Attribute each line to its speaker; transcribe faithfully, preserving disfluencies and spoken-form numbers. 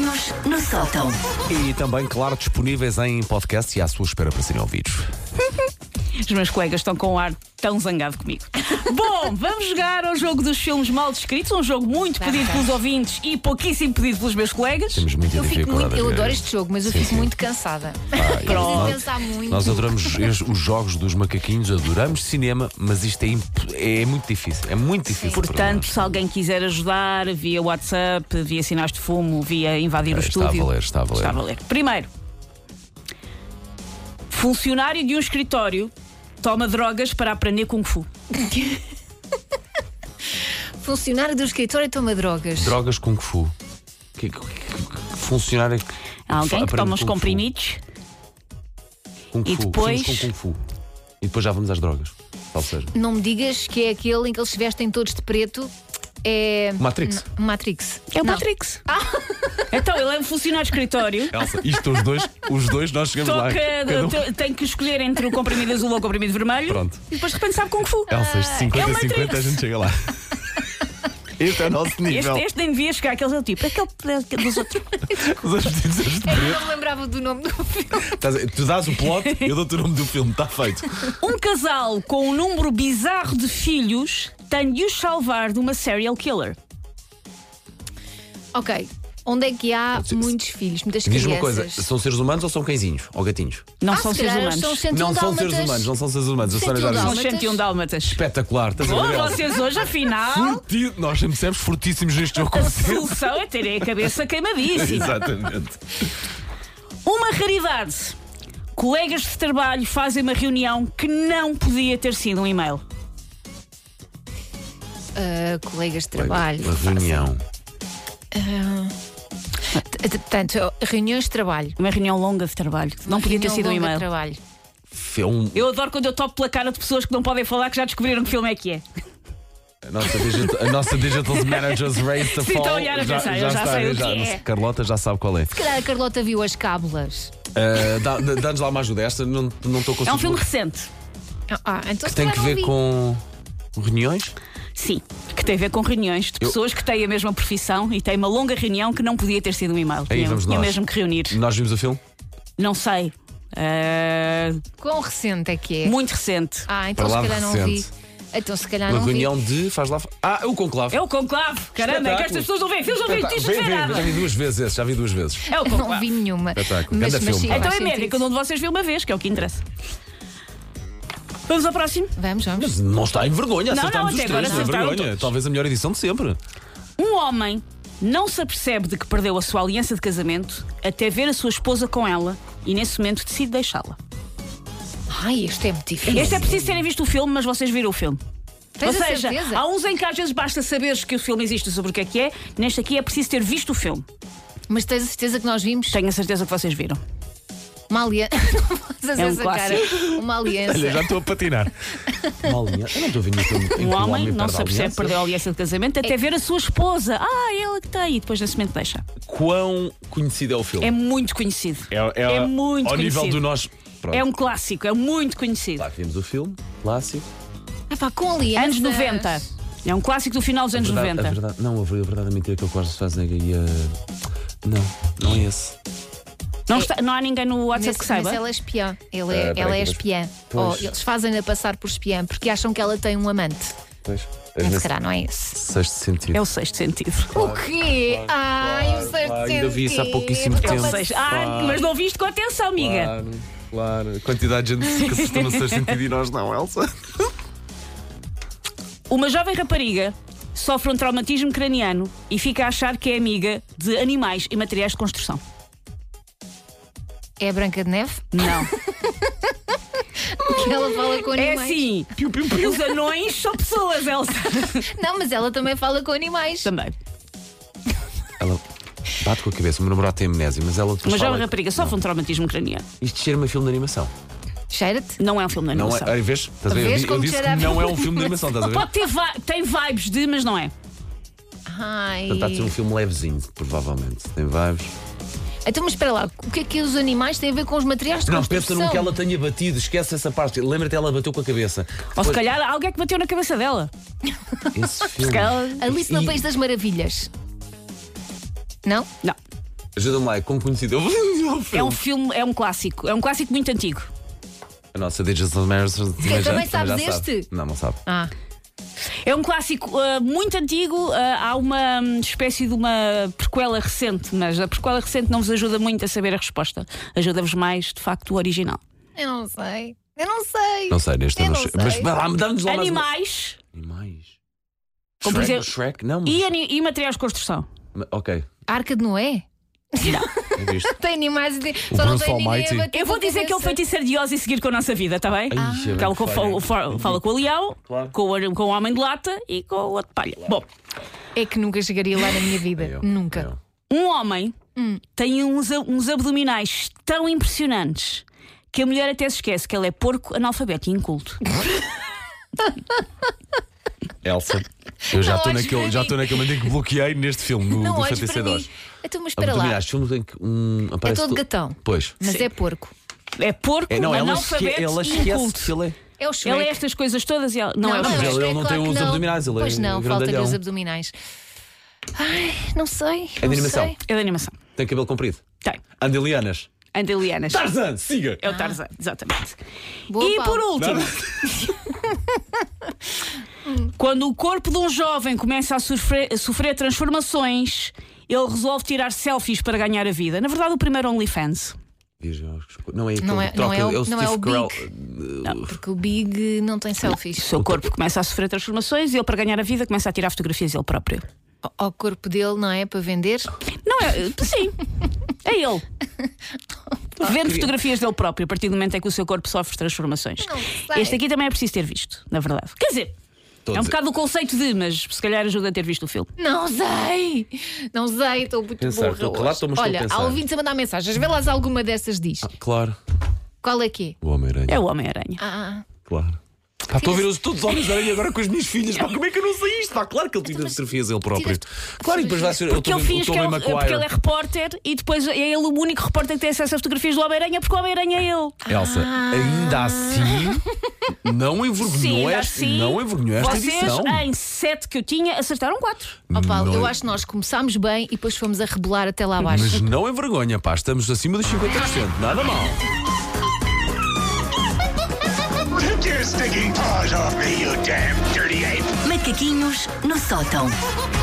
Speaker 1: Macaquinhos no sótão.
Speaker 2: E também, claro, disponíveis em podcast e à sua espera para serem ouvidos.
Speaker 3: Os meus colegas estão com um ar tão zangado comigo. Bom, vamos jogar ao jogo dos filmes mal descritos. Um jogo muito pedido pelos ouvintes e pouquíssimo pedido pelos meus colegas.
Speaker 2: Temos muita
Speaker 4: Eu fico
Speaker 2: dificuldade.
Speaker 4: muito, eu
Speaker 2: a ver
Speaker 4: adoro
Speaker 2: isto.
Speaker 4: este jogo, mas eu
Speaker 2: Sim,
Speaker 4: fico
Speaker 2: sim.
Speaker 4: muito cansada.
Speaker 2: Ah,
Speaker 4: Preciso
Speaker 2: nós-
Speaker 4: pensar muito.
Speaker 2: Nós adoramos os, os jogos dos macaquinhos, adoramos cinema, mas isto é, imp- é muito difícil. É muito difícil. para
Speaker 3: Portanto,
Speaker 2: nós.
Speaker 3: se alguém quiser ajudar via WhatsApp, via sinais de fumo, via invadir o
Speaker 2: É, está a
Speaker 3: estúdio.
Speaker 2: valer, está a valer.
Speaker 3: Está a valer. Primeiro, funcionário de um escritório toma drogas para aprender Kung Fu.
Speaker 4: Funcionário do escritório toma drogas.
Speaker 2: Drogas Kung Fu. Que, que, que, que funcionário é que.
Speaker 3: Há alguém que
Speaker 2: aprende
Speaker 3: toma os
Speaker 2: Kung Fu?
Speaker 3: comprimidos.
Speaker 2: Kung
Speaker 3: e
Speaker 2: Fu.
Speaker 3: depois-
Speaker 2: Filmes com Kung Fu. E depois já vamos às drogas. Ou seja,
Speaker 4: Não me digas que é aquele em que eles se vestem todos de preto. É.
Speaker 2: Matrix.
Speaker 4: N- Matrix.
Speaker 3: É o
Speaker 4: Não.
Speaker 3: Matrix. Então, ele é um funcionário de escritório.
Speaker 2: Elsa, isto os dois, os dois nós chegamos lá.
Speaker 3: Toca,
Speaker 2: Cada um-
Speaker 3: te- tem que escolher entre o comprimido azul ou o comprimido vermelho.
Speaker 2: Pronto.
Speaker 3: E depois de repente sabe Kung Fu.
Speaker 2: Elsa, este
Speaker 3: É o
Speaker 2: cinquenta a
Speaker 3: Matrix.
Speaker 2: cinquenta a gente chega lá. Este é o nosso nível.
Speaker 3: Este, este nem devia chegar, aquele é o tipo, aquele, aquele dos outros.
Speaker 2: Os outros vestidos de
Speaker 4: É que eu
Speaker 2: preto.
Speaker 4: não me lembrava do nome do filme.
Speaker 2: Estás a- Tu dás o plot, eu dou-te o nome do filme, está feito.
Speaker 3: Um casal com um número bizarro de filhos tem de os salvar de uma serial killer.
Speaker 4: Ok. Onde é que há
Speaker 2: Sim.
Speaker 4: muitos filhos, muitas
Speaker 2: Diz-me
Speaker 4: crianças?
Speaker 2: uma coisa: são seres humanos ou são cãezinhos? Ou gatinhos?
Speaker 3: Não
Speaker 4: Ah,
Speaker 3: são
Speaker 4: se
Speaker 3: seres
Speaker 4: calhar
Speaker 3: humanos.
Speaker 4: São cento e um
Speaker 2: Não são
Speaker 4: dálmatas.
Speaker 2: seres humanos, não são seres humanos. A
Speaker 4: cento e um
Speaker 2: Sónia já
Speaker 3: São
Speaker 4: dálmatas.
Speaker 2: disse.
Speaker 3: cento e um dálmatas.
Speaker 2: Espetacular, estás a
Speaker 3: Oh,
Speaker 2: ver? Elsa?
Speaker 3: vocês hoje, afinal,
Speaker 2: Forti- Nós sempre dissemos fortíssimos neste jogo, como
Speaker 3: a
Speaker 2: sempre.
Speaker 3: solução é terem a cabeça queimadíssima.
Speaker 2: Exatamente.
Speaker 3: Uma raridade. Colegas de trabalho fazem uma reunião que não podia ter sido um e-mail.
Speaker 4: Ah, colegas de trabalho.
Speaker 2: Uma reunião.
Speaker 4: T- t- Portanto, reuniões de trabalho.
Speaker 3: Uma reunião longa de trabalho. Não podia ter
Speaker 4: Reunião
Speaker 3: sido um
Speaker 4: longa de
Speaker 3: e-mail.
Speaker 4: trabalho.
Speaker 2: Filme.
Speaker 3: Eu adoro quando eu topo pela cara de pessoas que não podem falar que já descobriram que filme é que é.
Speaker 2: A nossa digital, a nossa digital Managers Race to
Speaker 3: Sim,
Speaker 2: Fall.
Speaker 3: estou a olhar a pensar, eu já
Speaker 2: está,
Speaker 3: sei o
Speaker 2: já-
Speaker 3: que é.
Speaker 2: Carlota já sabe qual é.
Speaker 4: Se calhar a Carlota viu as cábulas.
Speaker 2: Uh, dá- dá- Dá-nos lá uma ajuda. Esta não não estou
Speaker 3: É
Speaker 2: conseguindo.
Speaker 3: um filme recente.
Speaker 4: Ah, então se
Speaker 2: Tem
Speaker 4: calhar
Speaker 2: que
Speaker 4: não
Speaker 2: ver
Speaker 4: vi.
Speaker 2: com reuniões?
Speaker 3: Sim, que tem a ver com reuniões de
Speaker 2: Eu-
Speaker 3: pessoas que têm a mesma profissão e têm uma longa reunião que não podia ter sido um e-mail.
Speaker 2: Aí
Speaker 3: Tinha,
Speaker 2: vamos
Speaker 3: tinha
Speaker 2: nós.
Speaker 3: mesmo que reunir.
Speaker 2: Nós vimos o filme?
Speaker 3: Não sei. Ah,
Speaker 4: Quão recente é que é?
Speaker 3: muito recente.
Speaker 4: Ah, então
Speaker 2: Para lá
Speaker 4: se
Speaker 2: de
Speaker 4: calhar não vi.
Speaker 2: recente.
Speaker 4: Então se calhar
Speaker 2: Uma
Speaker 4: não
Speaker 2: reunião
Speaker 4: vi.
Speaker 2: de. Faz lá. Ah, o conclave.
Speaker 3: É o conclave. Caramba, é que estas pessoas não veem filmes, não veem
Speaker 2: Espetáculo.
Speaker 3: notícias, não
Speaker 2: Vem,
Speaker 3: veem
Speaker 2: vem,
Speaker 3: nada.
Speaker 2: Já vi duas vezes esse, já vi duas vezes.
Speaker 3: É o
Speaker 4: Não vi
Speaker 3: conclave.
Speaker 4: nenhuma.
Speaker 2: Espetáculo.
Speaker 4: Mas,
Speaker 2: Ganda
Speaker 4: mas
Speaker 2: filme.
Speaker 4: sim,
Speaker 3: Então
Speaker 4: faz
Speaker 3: é média,
Speaker 4: sentido.
Speaker 3: cada um de vocês viu uma vez, que é o que interessa. Vamos ao próximo.
Speaker 4: Vamos, vamos.
Speaker 2: Mas não está em vergonha,
Speaker 3: Não,
Speaker 2: acertámos
Speaker 3: não,
Speaker 2: os
Speaker 3: até
Speaker 2: três,
Speaker 3: agora
Speaker 2: não é
Speaker 3: acertaram
Speaker 2: vergonha.
Speaker 3: todos.
Speaker 2: Talvez a melhor edição de sempre.
Speaker 3: Um homem não se apercebe de que perdeu a sua aliança de casamento até ver a sua esposa com ela e nesse momento decide deixá-la.
Speaker 4: Ai, este é muito difícil.
Speaker 3: Este é preciso terem visto o filme, mas vocês viram o filme.
Speaker 4: Tens
Speaker 3: Ou
Speaker 4: a
Speaker 3: seja,
Speaker 4: certeza?
Speaker 3: há uns em que às vezes basta saberes que o filme existe sobre o que é que é, neste aqui é preciso ter visto o filme.
Speaker 4: Mas tens a certeza que nós vimos?
Speaker 3: Tenho a certeza que vocês viram.
Speaker 4: Uma aliança. Não fazes
Speaker 3: É um
Speaker 4: essa cara. Uma aliança.
Speaker 2: Olha, já estou a patinar. Uma aliança. Eu não estou a ver nenhum filme em que
Speaker 3: Um
Speaker 2: o
Speaker 3: homem não
Speaker 2: perde
Speaker 3: se
Speaker 2: a
Speaker 3: apercebe
Speaker 2: aliança.
Speaker 3: que perdeu a aliança de casamento até ver a sua esposa. Ah, ela que tem. E depois nesse momento deixa.
Speaker 2: Quão conhecido é o filme?
Speaker 3: É muito conhecido.
Speaker 2: É,
Speaker 3: é muito
Speaker 2: ao nível
Speaker 3: conhecido.
Speaker 2: do nós. Pronto.
Speaker 3: É um clássico, é muito conhecido.
Speaker 2: Claro que vimos o filme, clássico.
Speaker 4: Ah, pá, com alianças.
Speaker 3: Anos noventa. É um clássico do final dos anos
Speaker 2: A verdade,
Speaker 3: noventa.
Speaker 2: a verdade, não, a verdade é mentira que eu gosto de Schwarzenegger e a. Não, não é esse.
Speaker 3: Não, está- não há ninguém no WhatsApp
Speaker 4: Mas,
Speaker 3: que saiba.
Speaker 4: mas ela é espiã. Ele
Speaker 2: Ah,
Speaker 4: é,
Speaker 2: peraí,
Speaker 4: ela é
Speaker 2: pois.
Speaker 4: espiã.
Speaker 2: Pois.
Speaker 4: Oh, eles fazem-na passar por espiã porque acham que ela tem um amante.
Speaker 2: Pois.
Speaker 4: Mas se calhar não é esse.
Speaker 2: Sexto sentido.
Speaker 3: É o sexto sentido.
Speaker 4: O quê? Ai, o sexto
Speaker 2: claro, ainda vi isso há
Speaker 4: sentido.
Speaker 2: pouquíssimo
Speaker 3: É
Speaker 2: tempo.
Speaker 3: o sexto. Ah, mas não viste com atenção, amiga.
Speaker 2: Claro, claro. A quantidade de gente que acertou no sexto sentido e nós não, Elsa.
Speaker 3: Uma jovem rapariga sofre um traumatismo craniano e fica a achar que é amiga de animais e materiais de construção.
Speaker 4: É a Branca de Neve?
Speaker 3: Não.
Speaker 4: Que ela fala com
Speaker 3: É
Speaker 4: animais.
Speaker 3: assim.
Speaker 2: Piu, piu, piu.
Speaker 3: Os anões são pessoas, Elsa.
Speaker 4: Não, mas ela também fala com animais.
Speaker 3: Também.
Speaker 2: Ela bate com a cabeça. O meu namorado tem amnésia, mas ela depois
Speaker 3: Uma
Speaker 2: fala...
Speaker 3: jovem rapariga sofre um traumatismo craniano.
Speaker 2: Isto cheira-me a filme de animação.
Speaker 4: Cheira-te?
Speaker 3: Não é um filme de
Speaker 2: Não
Speaker 3: animação.
Speaker 2: é? Aí vês? Estás a ver? Eu,
Speaker 4: Vês
Speaker 2: di- eu
Speaker 4: como
Speaker 2: disse que
Speaker 4: cheira a
Speaker 2: não é
Speaker 4: filme
Speaker 2: um filme de animação, estás a ver?
Speaker 3: Pode ter vi- tem vibes de, mas não é.
Speaker 4: Ai.
Speaker 2: Portanto, há de ser um filme levezinho, provavelmente. Tem vibes.
Speaker 4: Então, mas espera lá, o que é que os animais têm a ver com os materiais de
Speaker 2: Não,
Speaker 4: construção?
Speaker 2: pensa no que ela tenha batido, esquece essa parte. Lembra-te, ela bateu com a cabeça.
Speaker 3: Ou se
Speaker 2: Depois-
Speaker 3: calhar alguém que bateu na cabeça dela.
Speaker 2: Esse filme.
Speaker 3: calhar-
Speaker 4: Alice no
Speaker 2: E-
Speaker 4: País das Maravilhas. Não?
Speaker 3: Não.
Speaker 2: Ajuda-me lá, é como conhecido.
Speaker 3: É um filme, é um clássico. É um clássico muito antigo.
Speaker 2: A nossa Digital Masters.
Speaker 4: também sabes este?
Speaker 2: Não, não sabe.
Speaker 4: Ah.
Speaker 3: É um clássico uh, muito antigo. Uh, há uma hum, espécie de uma prequela recente, mas a prequela recente não vos ajuda muito a saber a resposta. Ajuda-vos mais, de facto, o original.
Speaker 4: Eu não sei. Eu não sei.
Speaker 2: Não sei, neste
Speaker 4: Eu
Speaker 2: eu não
Speaker 4: não
Speaker 2: sei.
Speaker 4: sei.
Speaker 2: Mas vai lá, dá-nos lá mais uma-
Speaker 3: Animais
Speaker 2: Animais.
Speaker 3: Como por
Speaker 2: Shrek,
Speaker 3: exemplo-
Speaker 2: Shrek? Não, mas...
Speaker 3: e, ani- e materiais de construção.
Speaker 2: Ok,
Speaker 4: Arca de Noé?
Speaker 2: é visto.
Speaker 4: Tem animais e tem...
Speaker 2: O
Speaker 4: Só não
Speaker 2: Bruce
Speaker 4: tem ninguém
Speaker 2: Almighty.
Speaker 4: a bater
Speaker 3: Eu vou
Speaker 4: com a
Speaker 3: dizer que é o
Speaker 4: cabeça.
Speaker 3: feiticeiro de Oz e seguir com a nossa vida, está bem?
Speaker 2: Ai, é bem
Speaker 3: Fala com,
Speaker 2: feio.
Speaker 3: fala, fala com o leão,
Speaker 2: Claro.
Speaker 3: com, o, com o homem de lata e com o outro de palha. Bom,
Speaker 4: É que nunca chegaria lá na minha vida.
Speaker 2: Eu,
Speaker 4: Nunca.
Speaker 2: eu.
Speaker 3: um homem tem uns, a- uns abdominais tão impressionantes que a mulher até se esquece que ele é porco, analfabeto e inculto.
Speaker 2: Elsa, eu já
Speaker 4: Não
Speaker 2: estou
Speaker 4: olhes
Speaker 2: naquele,
Speaker 4: para
Speaker 2: já
Speaker 4: mim.
Speaker 2: estou naquele momento em que bloqueei neste filme, no,
Speaker 4: Não
Speaker 2: do
Speaker 4: olhes para
Speaker 2: Fantasy
Speaker 4: mim.
Speaker 2: dois.
Speaker 4: Então, mas espera lá.
Speaker 2: Abdominais, filmes em que um,
Speaker 4: É
Speaker 2: aparece
Speaker 4: todo
Speaker 2: tu-
Speaker 4: gatão.
Speaker 2: Pois.
Speaker 4: Mas
Speaker 3: Sim.
Speaker 4: é porco.
Speaker 3: É porco,
Speaker 2: É, não, ela, esque,
Speaker 3: analfabeto
Speaker 2: ela
Speaker 3: e
Speaker 2: esquece
Speaker 3: inculto.
Speaker 2: que ele é.
Speaker 4: É o Shrek.
Speaker 3: Ele é estas coisas todas e ela... Não, é o
Speaker 4: não,
Speaker 3: Shrek.
Speaker 2: ele-
Speaker 4: Shrek,
Speaker 2: ele não
Speaker 4: claro
Speaker 2: tem
Speaker 4: que
Speaker 2: os abdominais, ele é
Speaker 4: Pois não, falta-lhe
Speaker 2: grandalhão.
Speaker 4: os abdominais. Ai, não sei.
Speaker 2: É de
Speaker 4: não
Speaker 2: animação.
Speaker 4: sei.
Speaker 3: É de animação.
Speaker 2: Tem cabelo comprido.
Speaker 3: Tem.
Speaker 2: Anda em lianas.
Speaker 3: Andelianas.
Speaker 2: Tarzan, siga!
Speaker 3: É o Tarzan, exatamente.
Speaker 4: Boa,
Speaker 3: e
Speaker 4: Paulo.
Speaker 3: por último, quando o corpo de um jovem começa a sofrer, a sofrer transformações, ele resolve tirar selfies para ganhar a vida. Na verdade, o primeiro OnlyFans.
Speaker 2: Não é aquele
Speaker 4: Não é-
Speaker 2: que troca,
Speaker 4: não é o-
Speaker 2: o
Speaker 4: não é o
Speaker 2: Steve Carell.
Speaker 3: Não.
Speaker 4: Porque o Big não tem
Speaker 3: O
Speaker 4: selfies.
Speaker 3: seu corpo começa a sofrer transformações e ele, para ganhar a vida, começa a tirar fotografias dele próprio.
Speaker 4: Ao- Ao corpo dele, não é? Para vender.
Speaker 3: Não é? Sim. É ele. Vendo fotografias dele próprio, a partir do momento em que o seu corpo sofre transformações.
Speaker 4: Não sei.
Speaker 3: Este aqui também é preciso ter visto, na verdade. Quer dizer,
Speaker 2: Estou a
Speaker 3: é um
Speaker 2: dizer-
Speaker 3: bocado o conceito de, mas se calhar ajuda a ter visto o filme.
Speaker 4: Não sei. Não sei, estou muito
Speaker 2: Pensar,
Speaker 4: burra
Speaker 2: estou
Speaker 4: hoje.
Speaker 2: calado, estou, mas estou a
Speaker 4: Olha,
Speaker 2: pensar.
Speaker 4: há ouvintes a mandar mensagens. Vê lá se alguma dessas diz.
Speaker 2: Claro.
Speaker 4: Qual é que é?
Speaker 2: O Homem-Aranha.
Speaker 3: É o Homem-Aranha.
Speaker 4: Ah,
Speaker 2: Claro. Pá, estou a ver os- todos os Homens-Aranha agora com as minhas filhas. Pá, como é que eu não sei isto? Pá, claro que ele tira fotografias ele próprio.
Speaker 4: tiras-
Speaker 2: Claro, e depois vai ser
Speaker 3: Porque
Speaker 2: o
Speaker 3: ele
Speaker 2: Tobey-
Speaker 3: finge
Speaker 2: o
Speaker 3: que
Speaker 2: Tobey
Speaker 3: ele, porque ele é
Speaker 2: Maguire.
Speaker 3: repórter e depois é ele o único repórter que tem acesso a fotografias do Homem-Aranha porque o Homem-Aranha é ele.
Speaker 2: Elsa, ainda assim, não envergonhou
Speaker 3: Sim, ainda
Speaker 2: esta,
Speaker 3: assim,
Speaker 2: não envergonhou esta
Speaker 3: vocês,
Speaker 2: edição.
Speaker 3: em sete que eu tinha, acertaram quatro.
Speaker 4: ó Paulo,
Speaker 2: Não
Speaker 4: eu
Speaker 2: é-
Speaker 4: acho que nós começámos bem e depois fomos a rebolar até lá abaixo.
Speaker 2: Mas não é vergonha, pá, estamos acima dos cinquenta por cento, nada mal.
Speaker 1: Take your stinking paws off me, you damn dirty ape!
Speaker 5: Macaquinhos no sótão.